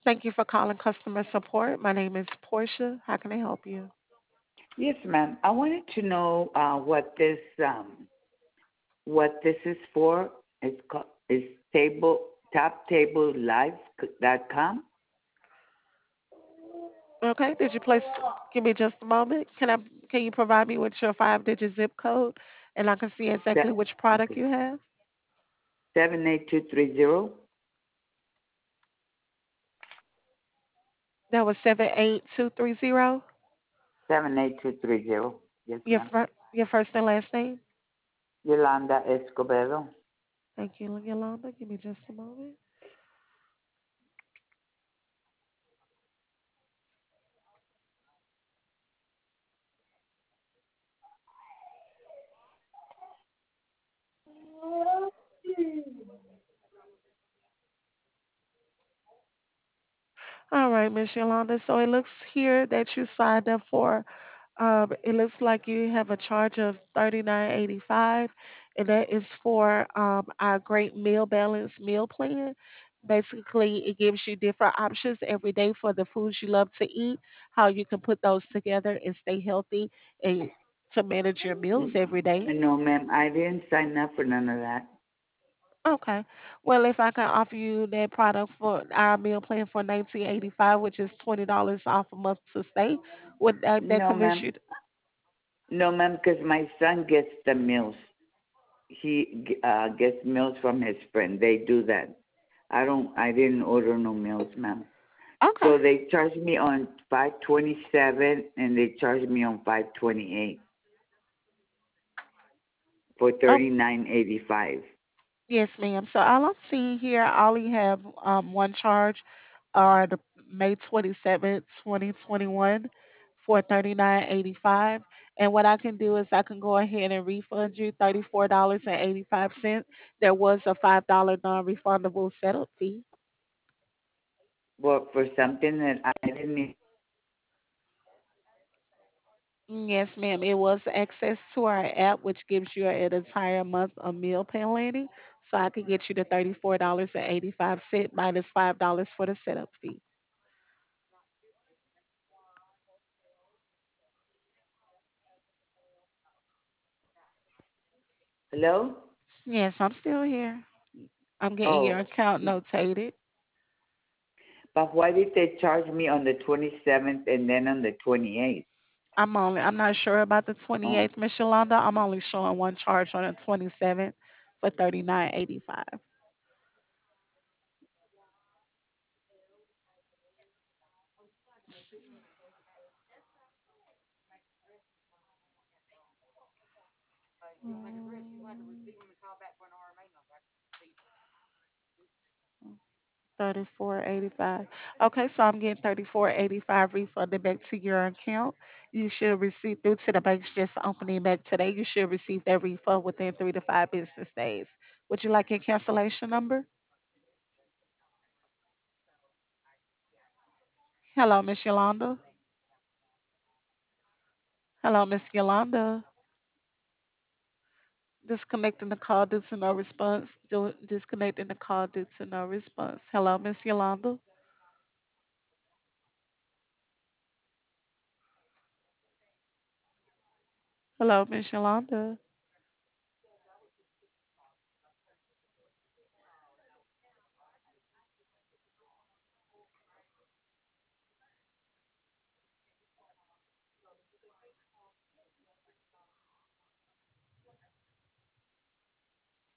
Thank you for calling customer support. My name is Portia. How can I help you? Yes, ma'am. I wanted to know what this is for. It's taptablelive.com. Okay. Did you place? Give me just a moment. Can you provide me with your 5-digit zip code, and I can see exactly That which product okay. you have? 78230. That was 78230. 78230. Yes, ma'am. Your first and last name. Yolanda Escobedo. Thank you, Yolanda. Give me just a moment. All right, Miss Yolanda. So it looks here that you signed up for. It looks like you have a charge of 39.85, and that is for our Great Meal Balance meal plan. Basically, it gives you different options every day for the foods you love to eat, how you can put those together and stay healthy, and to manage your meals every day. No, ma'am. I didn't sign up for none of that. Okay. Well, if I can offer you that product for our meal plan for 19.85, which is $20 off a month to stay, would that No, convince ma'am. you? No, ma'am, because my son gets the meals. He gets meals from his friend. They do that. I didn't order no meals, ma'am. Okay. So they charged me on 527 and they charged me on 528 for Oh, 39.85. yes, ma'am. So all I'm seeing here, I only have one charge, the May 27th, 2021 for 39.85. And what I can do is I can go ahead and refund you $34.85. There was a $5 non-refundable setup fee. Well, for something that I didn't need. Yes, ma'am. It was access to our app, which gives you an entire month of meal planning. So I could get you the $34.85 minus $5 for the setup fee. Hello? Yes, I'm still here. I'm getting your Oh, account notated. but why did they charge me on the 27th and then on the 28th? I'm not sure about the Oh, 28th, Miss Yolanda. I'm only showing one charge on the 27th for 39.85. 34.85. Okay, so I'm getting 34.85 refunded back to your account. You should receive due to the bank's just opening back today. You should receive that refund within 3 to 5 business days. Would you like your cancellation number? Hello, Miss Yolanda. Hello, Miss Yolanda. Disconnecting the call due to no response. Disconnecting the call due to no response. Hello, Miss Yolanda. Hello, Miss Yolanda.